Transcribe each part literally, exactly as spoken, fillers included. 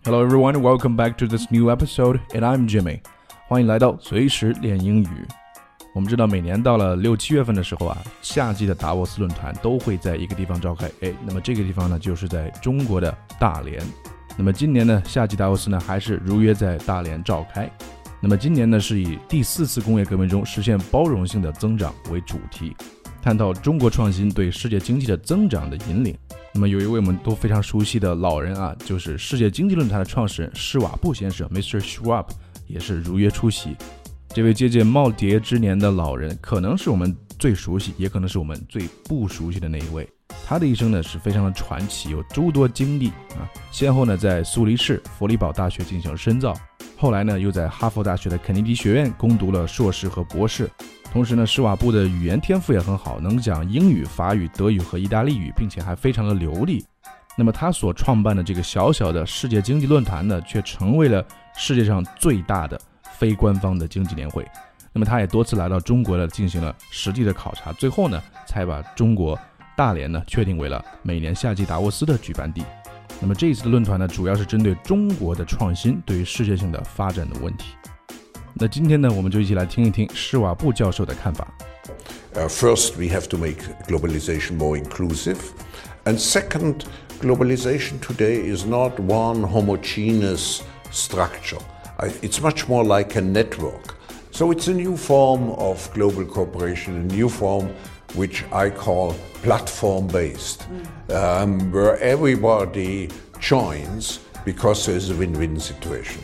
Hello everyone, welcome back to this new episode, and I'm Jimmy. 欢迎来到随时练英语。我们知道每年到了六七月份的时候啊，夏季的达沃斯论坛都会在一个地方召开。诶，那么这个地方呢，就是在中国的大连。那么今年呢，夏季达沃斯呢，还是如约在大连召开。那么今年呢，是以第四次工业革命中实现包容性的增长为主题，探讨中国创新对世界经济的增长的引领。那么有一位我们都非常熟悉的老人啊，就是世界经济论坛的创始人施瓦布先生 mister Schwab 也是如约出席。这位接近耄耋之年的老人，可能是我们最熟悉，也可能是我们最不熟悉的那一位。他的一生呢是非常的传奇，有诸多经历啊，先后呢在苏黎世、弗里堡大学进行深造，后来呢又在哈佛大学的肯尼迪学院攻读了硕士和博士。同时呢，施瓦布的语言天赋也很好，能讲英语、法语、德语和意大利语，并且还非常的流利。那么他所创办的这个小小的世界经济论坛呢，却成为了世界上最大的非官方的经济年会。那么他也多次来到中国呢，进行了实地的考察，最后呢，才把中国大连呢确定为了每年夏季达沃斯的举办地。那么这一次的论坛呢，主要是针对中国的创新对于世界性的发展的问题。那今天呢，我们就一起来听一听施瓦布教授的看法。 Uh, first, we have to make globalization more inclusive. And second, globalization today is not one homogeneous structure. It's much more like a network. So it's a new form of global cooperation, a new form which I call platform-based, um, where everybody joins because there's a win-win situation.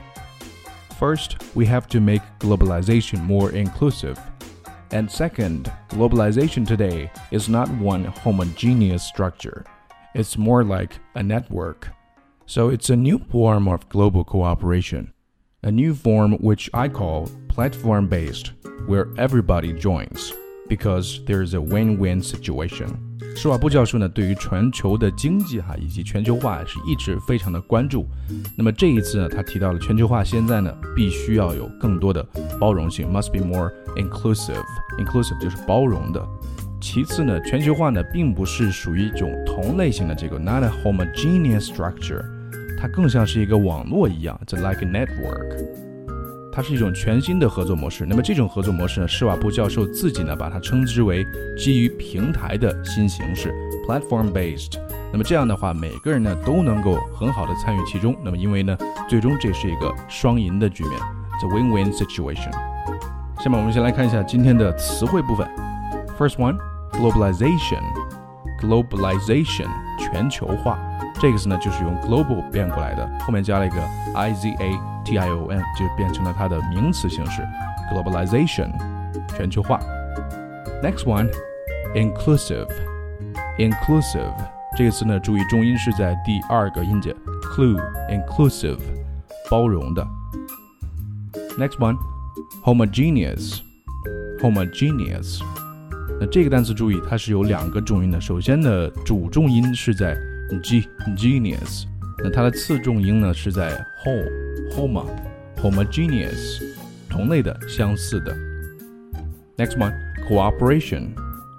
First, we have to make globalization more inclusive. And second, globalization today is not one homogeneous structure. It's more like a network. So it's a new form of global cooperation, a new form which I call platform-based, where everybody joins, because there's a win-win situation. 施瓦布教授呢，对于全球的经济哈以及全球化是一直非常的关注。那么这一次呢，他提到了全球化现在呢，必须要有更多的包容性 ，must be more inclusive。inclusive 就是包容的。其次呢，全球化呢，并不是属于一种同类型的这个 not a homogeneous structure， 它更像是一个网络一样 ，it's like a network。它是一种全新的合作模式。那么这种合作模式呢，施瓦布教授自己呢把它称之为基于平台的新形式 platform-based。那么这样的话，每个人呢都能够很好的参与其中。那么因为呢，最终这是一个双赢的局面 ，it's a win-win situation。下面我们先来看一下今天的词汇部分。First one, globalization. Globalization 全球化。这个词呢就是用 global 变过来的，后面加了一个 I-Z-A-T-I-O-N， 就变成了它的名词形式 globalization 全球化。Next one, inclusive. Inclusive 这个词呢，注意重音是在第二个音节 clue inclusive 包容的。Next one, homogeneous. Homogeneous 那这个单词注意它是有两个重音的，首先呢主重音是在G genius， 那它的次重音呢是在 home homa homogeneous 同类的相似的。Next one, cooperation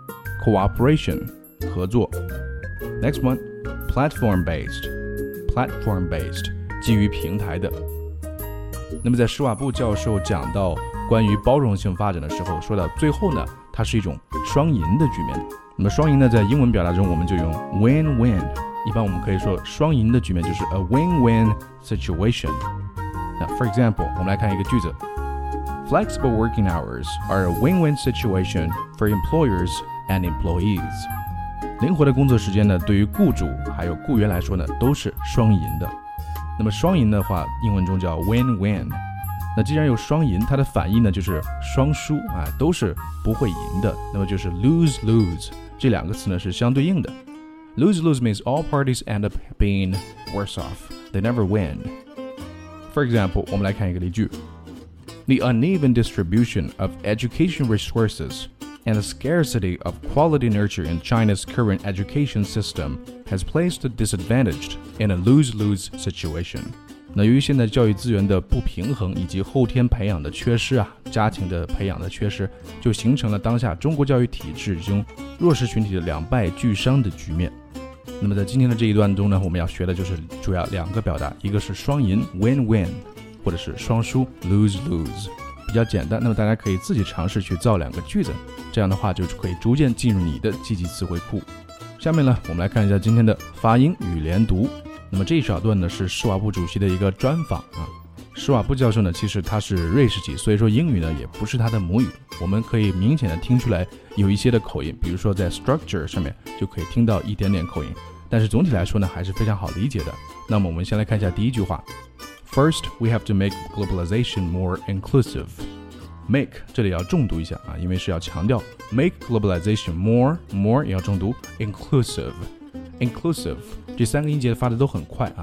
cooperation 合作。Next one, platform based platform based 基于平台的。那么在施瓦布教授讲到关于包容性发展的时候，说到最后呢，它是一种双赢的局面。那么双赢呢，在英文表达中我们就用 win-win。一般我们可以说双赢的局面就是 a win-win situation。那 for example， 我们来看一个句子 ：Flexible working hours are a win-win situation for employers and employees。灵活的工作时间呢，对于雇主还有雇员来说呢，都是双赢的。那么双赢的话，英文中叫 win-win。那既然有双赢，它的反义呢就是双输啊，都是不会赢的。那么就是 lose-lose， 这两个词呢是相对应的。Lose-lose means all parties end up being worse off. They never win. For example, 我们来看一个例句 The uneven distribution of education resources and the scarcity of quality nurture in China's current education system has placed the disadvantaged in a lose-lose situation. 那由于现在教育资源的不平衡以及后天培养的缺失啊，家庭的培养的缺失，就形成了当下中国教育体制中弱势群体的两败俱伤的局面。 那么在今天的这一段中呢，我们要学的就是主要两个表达，一个是双赢 win-win， 或者是双输 lose-lose， 比较简单。那么大家可以自己尝试去造两个句子，这样的话就可以逐渐进入你的记忆词汇库。下面呢，我们来看一下今天的发音与连读。那么这一小段呢是施瓦布主席的一个专访啊。施瓦布教授呢，其实他是瑞士籍，所以说英语呢也不是他的母语，我们可以明显的听出来有一些的口音，比如说在 structure 上面就可以听到一点点口音，但是总体来说呢还是非常好理解的。那么我们先来看一下第一句话 First, we have to make globalization more inclusive. Make 这里要重读一下啊，因为是要强调 make globalization more, more 也要重读 inclusive, inclusive 这三个音节发的都很快啊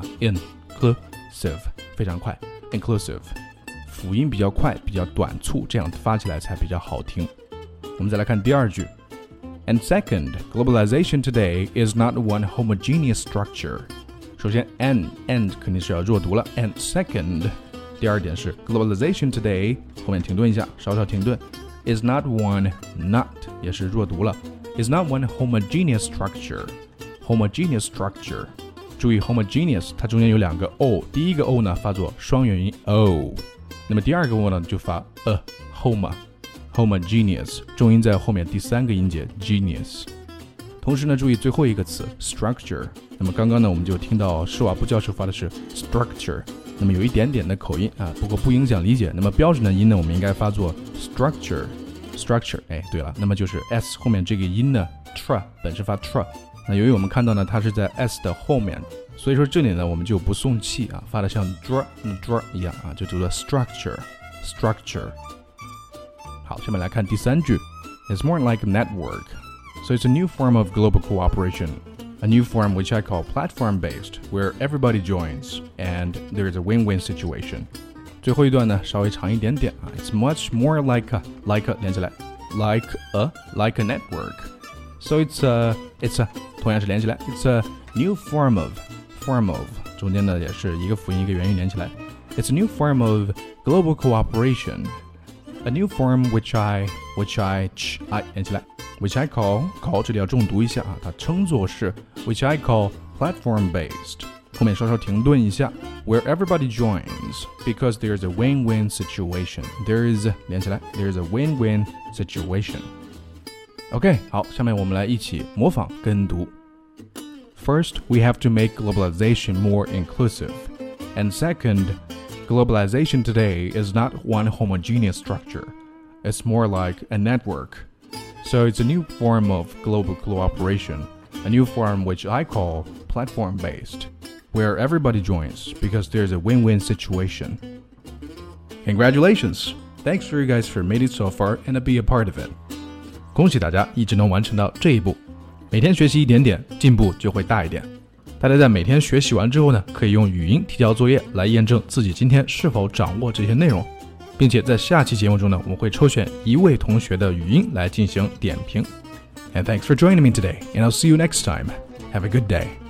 inclusive 非常快inclusive 辅音比较快比较短促，这样发起来才比较好听。我们再来看第二句 And second, globalization today is not one homogeneous structure. 首先 and, and 肯定是要弱读了 And second 第二点是 globalization today 后面停顿一下，稍稍停顿 is not one, not 也是弱读了 is not one homogeneous structure. Homogeneous structure注意 homogeneous 它中间有两个 o， 第一个 o 呢发作双元音 o， 那么第二个 o 呢就发 a homo homogeneous 重音在后面第三个音节 genius。 同时呢注意最后一个词 structure， 那么刚刚呢我们就听到施瓦布教授发的是 structure， 那么有一点点的口音啊，不过不影响理解。那么标准的音呢我们应该发作 structure structure。 哎，对了，那么就是 s 后面这个音呢 tr 本是发 tr，那由于我们看到呢，它是在 s 的后面，所以说这里呢，我们就不送气啊，发的像 dr dr 一样啊，就读作 structure structure。好，下面来看第三句 ，It's more like a network, so it's a new form of global cooperation, a new form which I call platform-based, where everybody joins and there is a win-win situation。最后一段呢，稍微长一点点啊 ，It's much more like a like a 连起来 like a like a network。So it's a, it's a 同样是连起来 It's a new form of form of 中间呢也是一个辅音一个元音连起来 It's a new form of global cooperation, a new form which I which I ch I 连起来 which I call call 这里要重读一下啊，它称作是 which I call platform based， 后面稍稍停顿一下 where everybody joins because there's a win-win situation. There is 连起来 there's a win-win situation.OK， 好，下面我们来一起模仿跟读。First, we have to make globalization more inclusive. And second, globalization today is not one homogeneous structure. It's more like a network. So it's a new form of global cooperation, a new form which I call platform-based, where everybody joins because there's a win-win situation. Congratulations! Thanks for you guys for made it so far and to be a part of it.恭喜大家一直能完成到这一步，每天学习一点点，进步就会大一点。大家在每天学习完之后呢，可以用语音提交作业来验证自己今天是否掌握这些内容，并且在下期节目中呢，我们会抽选一位同学的语音来进行点评。And thanks for joining me today, and I'll see you next time. Have a good day.